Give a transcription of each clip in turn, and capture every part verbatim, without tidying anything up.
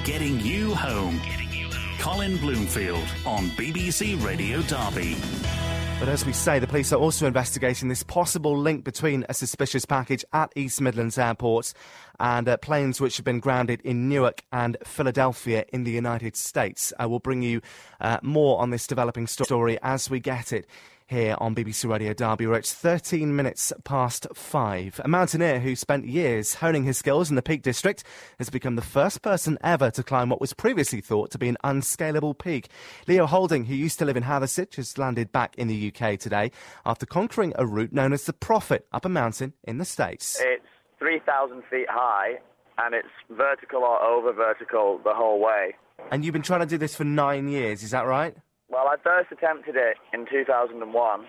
getting you home. Colin Bloomfield on B B C Radio Derby. But as we say, the police are also investigating this possible link between a suspicious package at East Midlands Airport and uh, planes which have been grounded in Newark and Philadelphia in the United States. Uh, we'll bring you uh, more on this developing story as we get it here on B B C Radio Derby, where it's thirteen minutes past five. A mountaineer who spent years honing his skills in the Peak District has become the first person ever to climb what was previously thought to be an unscalable peak. Leo Holding, who used to live in Hathersage, has landed back in the U K today after conquering a route known as the Prophet up a mountain in the States. It's three thousand feet high and it's vertical or over vertical the whole way. And you've been trying to do this for nine years, is that right? Well, I first attempted it in two thousand one,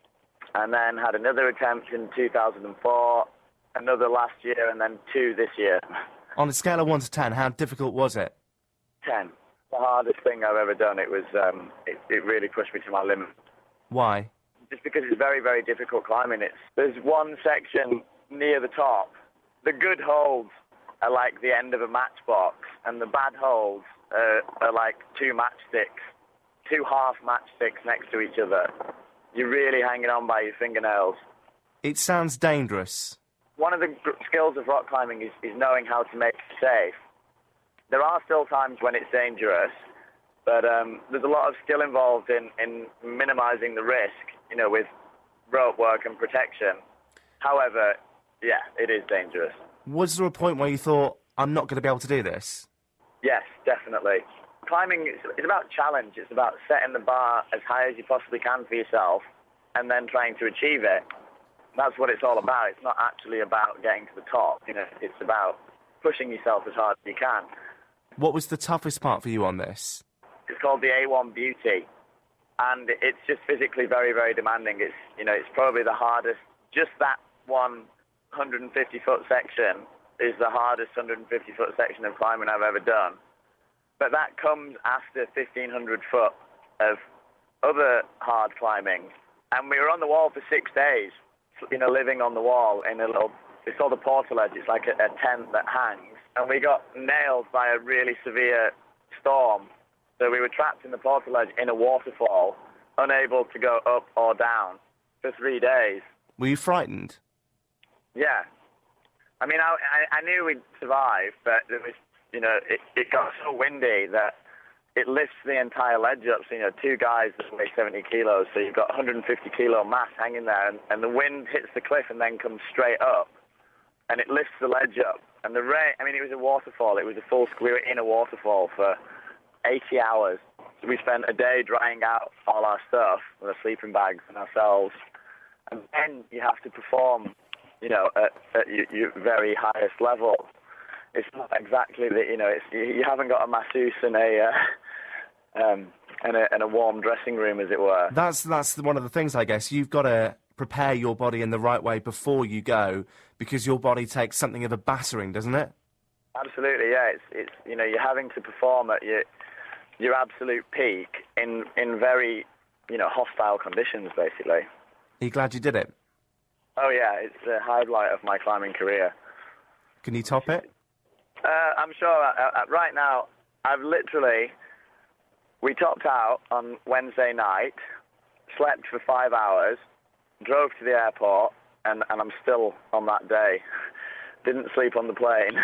and then had another attempt in two thousand four, another last year, and then two this year. On a scale of one to ten, how difficult was it? ten. The hardest thing I've ever done. It was. Um, it, it really pushed me to my limit. Why? Just because it's very, very difficult climbing. It's there's one section near the top. The good holds are like the end of a matchbox, and the bad holds uh, are like two matchsticks. Two half matchsticks next to each other. You're really hanging on by your fingernails. It sounds dangerous. One of the gr- skills of rock climbing is, is knowing how to make it safe. There are still times when it's dangerous, but um, there's a lot of skill involved in, in minimising the risk, you know, with rope work and protection. However, yeah, it is dangerous. Was there a point where you thought, I'm not going to be able to do this? Yes, definitely. Climbing is it's about challenge. It's about setting the bar as high as you possibly can for yourself and then trying to achieve it. That's what it's all about. It's not actually about getting to the top. You know, it's about pushing yourself as hard as you can. What was the toughest part for you on this? It's called the A one Beauty, and it's just physically very, very demanding. It's, you know, it's probably the hardest. Just that one one hundred fifty foot section is the hardest one hundred fifty foot section of climbing I've ever done. But that comes after fifteen hundred foot of other hard climbing. And we were on the wall for six days, you know, living on the wall in a little, it's called a portaledge. It's like a, a tent that hangs. And we got nailed by a really severe storm. So we were trapped in the portaledge in a waterfall, unable to go up or down for three days. Were you frightened? Yeah. I mean, I, I, I knew we'd survive, but it was, you know, it, it got so windy that it lifts the entire ledge up. So, you know, two guys that weigh seventy kilos, so you've got one hundred fifty kilo mass hanging there, and, and the wind hits the cliff and then comes straight up, and it lifts the ledge up. And the rain, I mean, it was a waterfall. It was a full, we were in a waterfall for eighty hours. So we spent a day drying out all our stuff with our sleeping bags and ourselves. And then you have to perform, you know, at, at your, your very highest level. It's not exactly that, you know, it's, you haven't got a masseuse and a, uh, um, and a and a warm dressing room, as it were. That's that's one of the things, I guess. You've got to prepare your body in the right way before you go, because your body takes something of a battering, doesn't it? Absolutely, yeah. It's it's you know, you're having to perform at your your absolute peak in in very, you know, hostile conditions, basically. Are you glad you did it? Oh yeah, it's the highlight of my climbing career. Can you top it? Uh, I'm sure. Uh, uh, right now, I've literally, we topped out on Wednesday night, slept for five hours, drove to the airport, and, and I'm still on that day. Didn't sleep on the plane.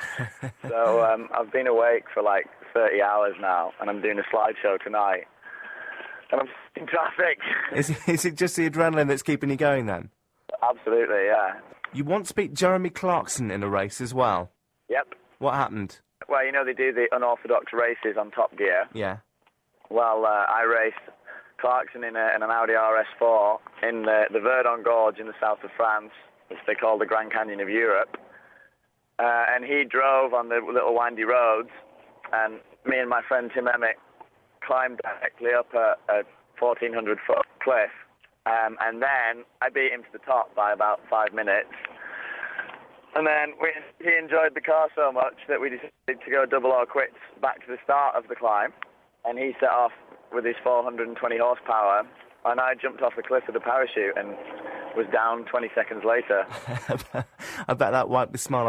So um, I've been awake for like thirty hours now, and I'm doing a slideshow tonight. And I'm in traffic. Is, is it just the adrenaline that's keeping you going then? Absolutely, yeah. You once beat Jeremy Clarkson in a race as well. Yep. What happened? Well, you know, they do the unorthodox races on Top Gear. Yeah. Well, uh, I raced Clarkson in, a, in an Audi R S four in the, the Verdon Gorge in the south of France, which they call the Grand Canyon of Europe. Uh, and he drove on the little windy roads, and me and my friend Tim Emmett climbed directly up a, a fourteen hundred foot cliff. Um, and then I beat him to the top by about five minutes. And then we, he enjoyed the car so much that we decided to go double or quits back to the start of the climb. And he set off with his four hundred twenty horsepower, and I jumped off the cliff with a parachute and was down twenty seconds later. I bet that wiped the smile